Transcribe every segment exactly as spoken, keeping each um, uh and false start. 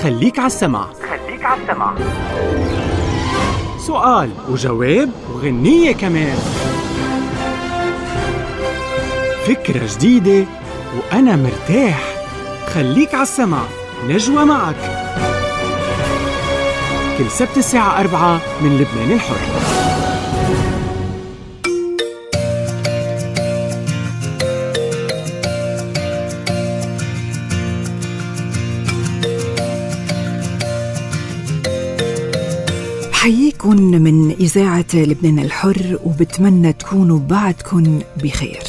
خليك عالسمع. خليك عالسمع. سؤال وجواب وغنية كمان. فكرة جديدة وأنا مرتاح. خليك عالسمع، نجوى معك كل سبت الساعة أربعة من لبنان الحر. بحييكن من إذاعة لبنان الحر، وبتمنى تكونوا بعدكن بخير.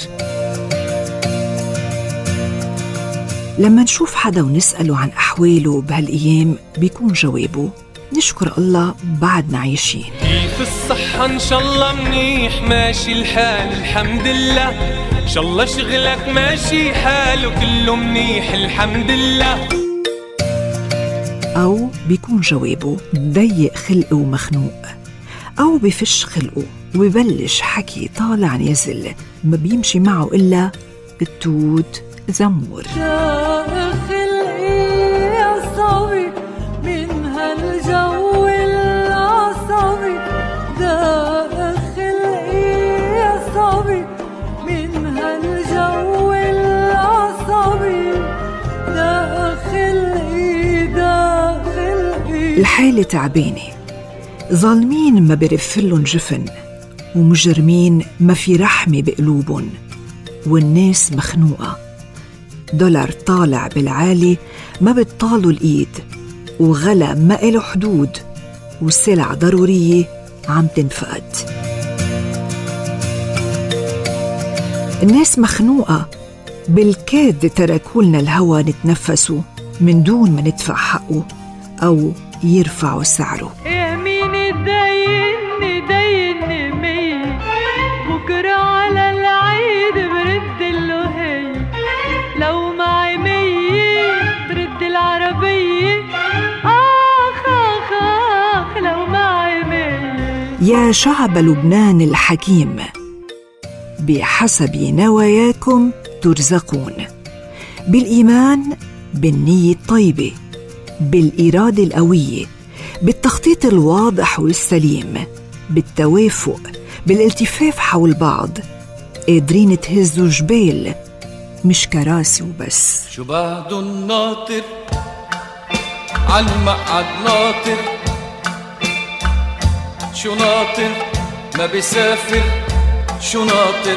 لما نشوف حدا ونسأله عن أحواله بهالأيام بيكون جوابه نشكر الله بعدنا عايشين. كيف الصحة؟ إن شاء الله منيح، ماشي الحال الحمد لله. إن شاء الله شغلك ماشي حاله كله منيح الحمد لله. أو بيكون جوابه ضيق خلقه ومخنوق، أو بفش خلقه وبيبلش حكي طالع نازل ما بيمشي معه إلا التوت زمور. الحالة تعبانة، ظالمين ما برفلن جفن، ومجرمين ما في رحمة بقلوبن، والناس مخنوقة. دولار طالع بالعالي ما بتطالوا الإيد، وغلا ما إله حدود، والسلع ضرورية عم تنفقد. الناس مخنوقة، بالكاد تركولنا الهوى نتنفسه من دون ما ندفع حقه أو يرفعوا سعره. يميني دايني دايني مي، بكرة على العيد برد له هي، لو معي مي برد العربية، آخ آخ آخ لو معي مي. يا شعب لبنان الحكيم، بحسب نواياكم ترزقون، بالإيمان، بالنية الطيبة، بالإرادة القوية، بالتخطيط الواضح والسليم، بالتوافق، بالالتفاف حول بعض، قادرين تهزوا جبال مش كراسي وبس. شو بعده الناطر عالمقعد ناطر، شو ناطر ما بيسافر، شو ناطر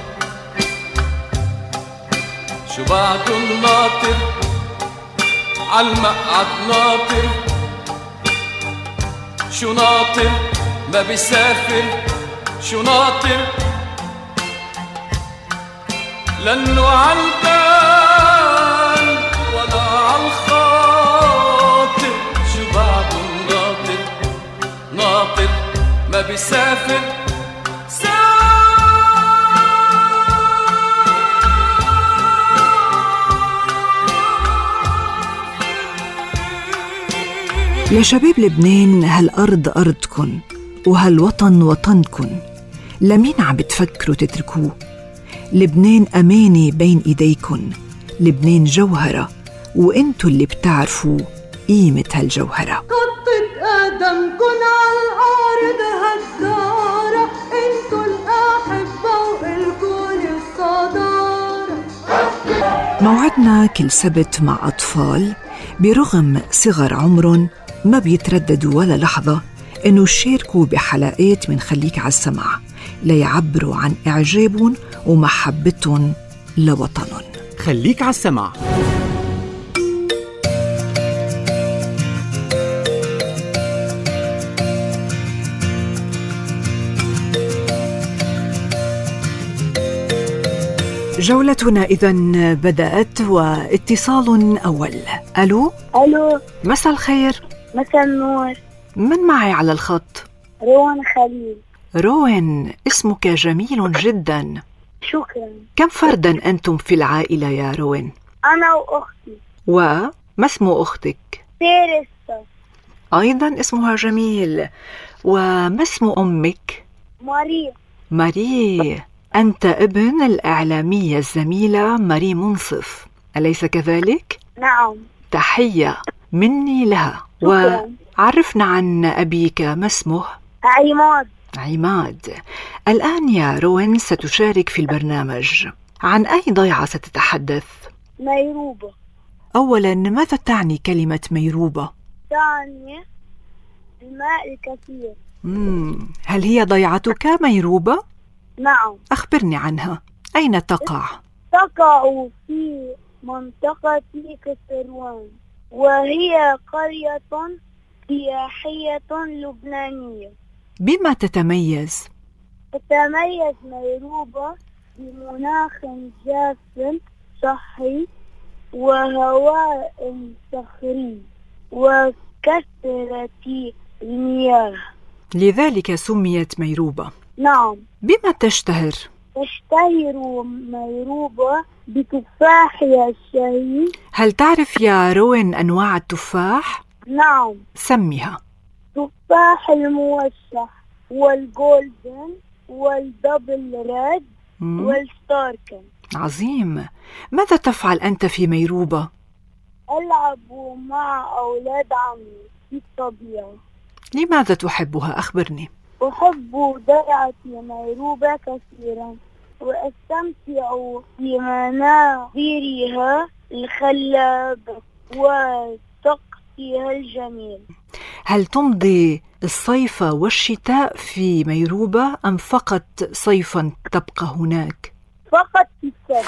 شو بعده الناطر عالمقعد ناطر، شو ناطر ما بيسافر، شو ناطر لأنه عالبال ولا عالخاطر. شو بعده الناطر ناطر ما بيسافر، يا شباب لبنان، هالأرض أرضكن وهالوطن وطنكن، لمين عم بتفكروا تتركوه؟ لبنان أمانة بين إيديكن، لبنان جوهرة وإنتوا اللي بتعرفوا قيمة هالجوهرة. قطة قدمكن عالأرض هالدارة، إنتوا الأحبة وإلكن الصدارة. موعدنا كل سبت مع أطفال برغم صغر عمرن ما بيترددوا ولا لحظة إنه يشاركوا بحلقات من خليك عالسمع ليعبروا عن إعجابهم ومحبتهم لوطنهم. خليك عالسمع. جولتنا إذن بدأت، واتصال أول. ألو. ألو. مساء الخير. مساء النور. من معي على الخط؟ روان خليل. روان، اسمك جميل جدا. شكرا. كم فردا أنتم في العائلة يا روان؟ أنا وأختي. وما اسم أختك؟ تيرسا. أيضا اسمها جميل. وما اسم أمك؟ ماري. ماري. أنت ابن الإعلامية الزميلة ماري منصف، أليس كذلك؟ نعم. تحية مني لها. شكراً. وعرفنا عن أبيك، ما اسمه؟ عماد. عماد. الآن يا روين ستشارك في البرنامج. عن أي ضيعة ستتحدث؟ ميروبة. أولاً، ماذا تعني كلمة ميروبة؟ تعني الماء الكثير. مم. هل هي ضيعتك ميروبة؟ نعم. أخبرني عنها. أين تقع؟ تقع في منطقة كسروان، وهي قرية سياحية لبنانية. بما تتميز؟ تتميز ميروبة بمناخ جاف صحي وهواء صخري وكثرة المياه، لذلك سميت ميروبة. نعم. بما تشتهر؟ تشتهر ميروبة بتفاحها الشهي. هل تعرف يا روين أنواع التفاح؟ نعم. سميها. تفاح الموشح والجولدن والدبل ريد مم. والستاركن. عظيم. ماذا تفعل أنت في ميروبة؟ ألعب مع أولاد عمي في الطبيعة. لماذا تحبها؟ أخبرني. أحب ضيعة ميروبة كثيرا، وأستمتع بمناظرها الخلابة وطقسها الجميل. هل تمضي الصيف والشتاء في ميروبة أم فقط صيفا تبقى هناك؟ فقط في السنة.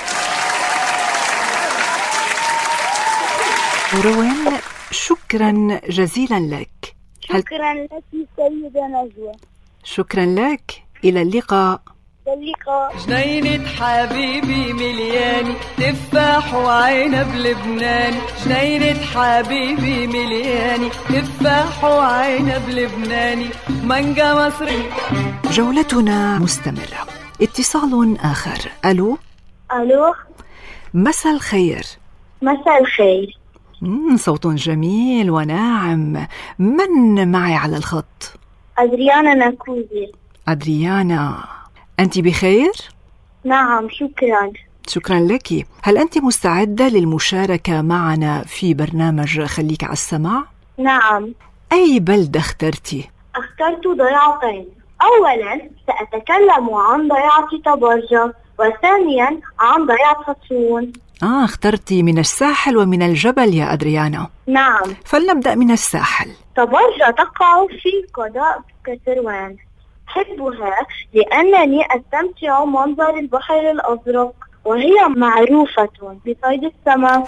روين، شكرا جزيلا لك. شكرا لك سيدة نجوى. شكرا لك. إلى اللقاء. اللقاء. جنينة حبيبي ملياني، تفاح وعنب لبناني. جنينة حبيبي ملياني، تفاح وعنب لبناني. مانجا مصري. جولتنا مستمرة. اتصال آخر. ألو. ألو. مساء الخير. مساء الخير. مم صوت جميل وناعم. من معي على الخط؟ أدريانا ناكوزي. أدريانا، أنت بخير؟ نعم، شكرا. شكرا لك. هل أنت مستعدة للمشاركة معنا في برنامج خليك على السمع؟ نعم. أي بلدة اخترتي؟ اخترت ضيعتين. أولا سأتكلم عن ضيعة طبرجة، وثانيا عن ضيعة حصون. آه، اخترتي من الساحل ومن الجبل يا أدريانا. نعم. فلنبدأ من الساحل. طبرجة تقع في قضاء كسروان. أحبها لأنني أستمتع منظر البحر الأزرق، وهي معروفة بصيد السمك.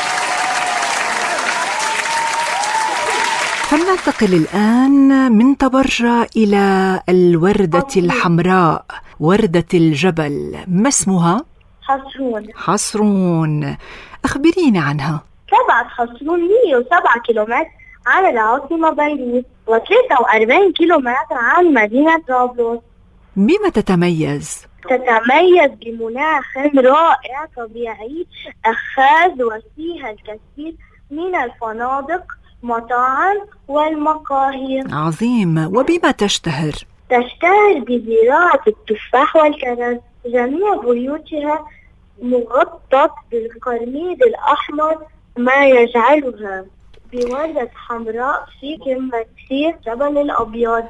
فلننتقل الآن من طبرجة إلى الوردة الحمراء، وردة الجبل. ما اسمها؟ حصرون. حصرون. أخبريني عنها. تبعد حصرون مئة وسبعة كيلومتر عن العاصمة بيروت، وثلاثة وأربعين كيلومتر عن مدينة طرابلس. بما تتميز؟ تتميز بمناخ رائع طبيعي أخاذ، وفيها الكثير من الفنادق، مطاعم والمقاهي. عظيم. وبما تشتهر؟ تشتهر بزراعة التفاح والكرز. جميع بيوتها مغطى بالقرميد الأحمر، ما يجعلها بوردة حمراء في قمة جبل الأبيض.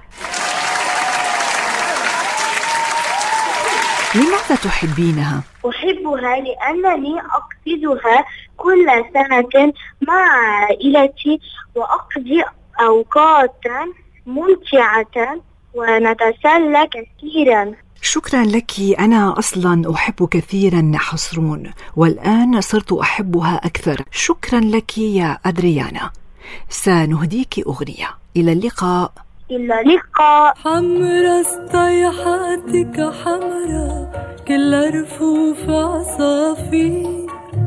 لماذا تحبينها؟ أحبها لأنني أقصدها كل سنة مع عائلتي، وأقضي أوقاتا ممتعة ونتسلى كثيرا. شكرا لك. أنا أصلا أحب كثيرا حصرون، والآن صرت أحبها أكثر. شكرا لك يا أدريانا. سنهديك أغنية. إلى اللقاء. إلى اللقاء. حمرا صيحاتك حمرا كلها رفوف عصافير،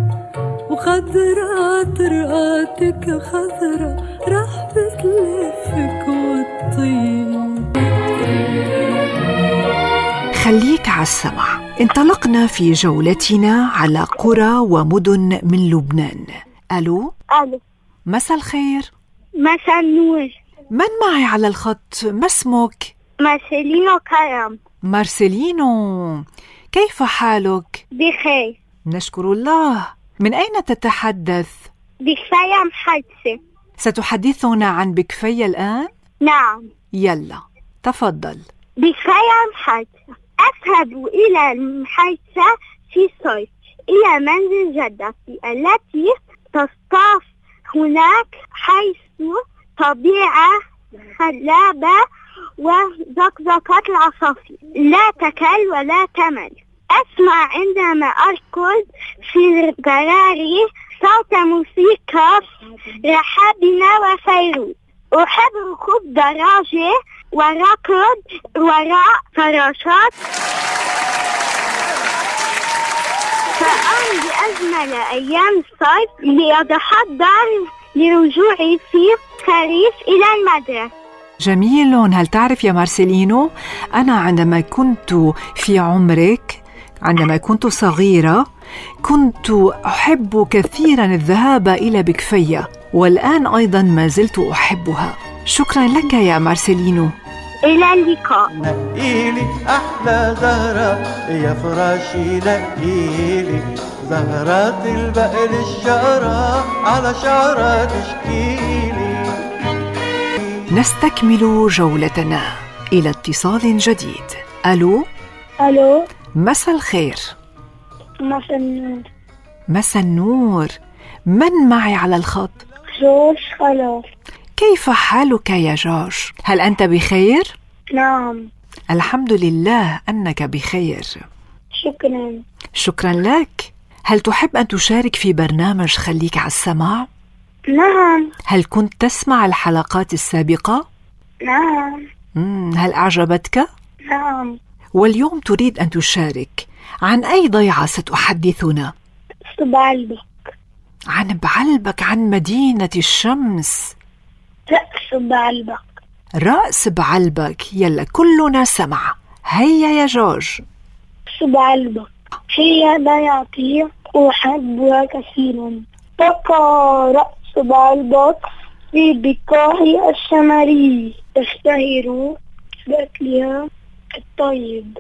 وخضرا طرقاتك خضرا رح بتلفك وتطير. خليك على السمع. انطلقنا في جولتنا على قرى ومدن من لبنان. ألو. ألو. مساء الخير. مساء النور. من معي على الخط؟ ما اسمك؟ مارسيلينو كرم. مارسيلينو، كيف حالك؟ بخير. نشكر الله. من أين تتحدث؟ بخيام حدثة. ستحدثنا عن بكفية الآن؟ نعم. يلا تفضل. بكفية محادثة. أذهب إلى المحادثة في الصيف إلى منزل جدتي التي تصطف هناك، حيث طبيعة خلابة وزقزقة العصافير لا تكل ولا تمل. أسمع عندما أركض في الجراري صوت موسيقى رحابنا وفيروز. أحب ركوب دراجة وركض وراء فراشات، فأمضي أجمل أيام الصيف لأتحضر لرجوعي في خريف إلى المدرسة. جميل. هل تعرف يا مارسيلينو، أنا عندما كنت في عمرك، عندما كنت صغيرة، كنت أحب كثيرا الذهاب إلى بكفية، والآن أيضا ما زلت أحبها. شكرا لك يا مارسيلينو. إلى اللقاء. نقيلي أحلى زهرة يا فراشي، نقيلي زهرات البقر الشعرة على شعرة تشكيلي. نستكمل جولتنا إلى اتصال جديد. ألو. ألو. مساء الخير. مساء النور. مساء النور. من معي على الخط؟ جورج خلاص. كيف حالك يا جورج؟ هل أنت بخير؟ نعم. الحمد لله أنك بخير. شكرا. شكرا لك. هل تحب أن تشارك في برنامج خليك على السمع؟ نعم. هل كنت تسمع الحلقات السابقة؟ نعم. مم. هل أعجبتك؟ نعم. واليوم تريد أن تشارك. عن أي ضيعة ستحدثنا؟ بعلبك. عن بعلبك، عن مدينة الشمس. رأس بعلبك. رأس بعلبك. يلا كلنا سمع. هيا يا جورج. بعلبك هي ضيعتي أحبها كثيرا. تقع رأس بعلبك في بقاع الشمالي، تشتهر بأكلها الطيب.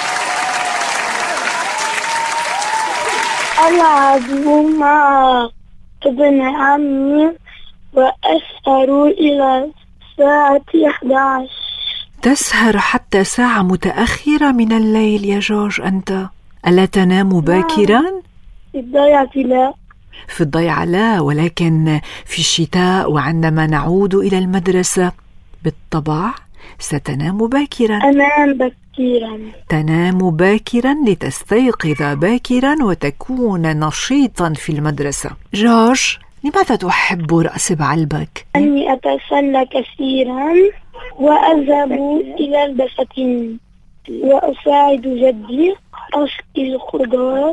ألعب مع ابن عمي وأسهر إلى الساعة إحدى عشر. تسهر حتى ساعة متأخرة من الليل يا جورج أنت؟ ألا تنام باكرا؟ في الضيعة لا. في الضيعة لا، ولكن في الشتاء وعندما نعود إلى المدرسة بالطبع ستنام باكرا. أنام باكرا. تنام باكرا لتستيقظ باكرا وتكون نشيطا في المدرسة. جورج، لماذا تحب رأس بعلبك؟ أني أتسلى كثيرا وأذهب إلى البساتين وأساعد جدي أسقي الخضار.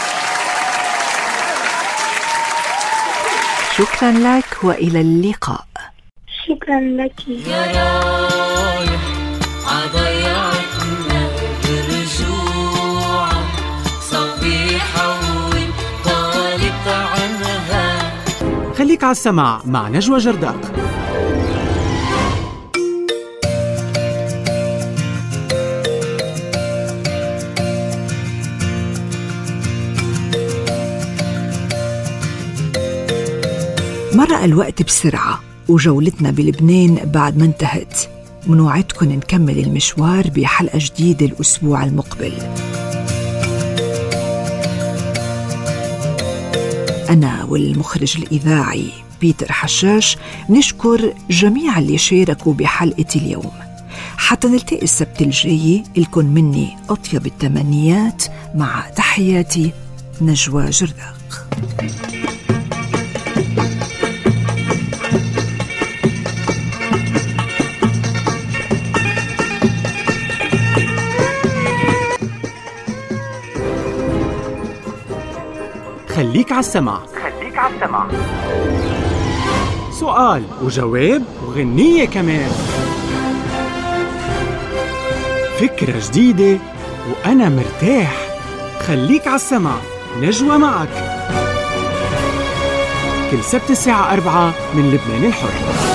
شكرا لك وإلى اللقاء. شكرا لك. يا رايح عضيعتنا برجوعك صبيحة وطالبت عنها. خليك على السمع مع نجوى جرداق. مر الوقت بسرعة وجولتنا بلبنان بعد ما انتهت. منوعدكم نكمل المشوار بحلقة جديدة الأسبوع المقبل. أنا والمخرج الإذاعي بيتر حشاش نشكر جميع اللي شاركوا بحلقة اليوم. حتى نلتقي السبت الجاي، لكم مني أطيب التمنيات مع تحياتي نجوى جرداق. خليك على السمع. خليك على السمع. سؤال وجواب وغنية كمان. فكرة جديدة وأنا مرتاح. خليك على السمع، نجوى معك كل سبت الساعة أربعة من لبنان الحر.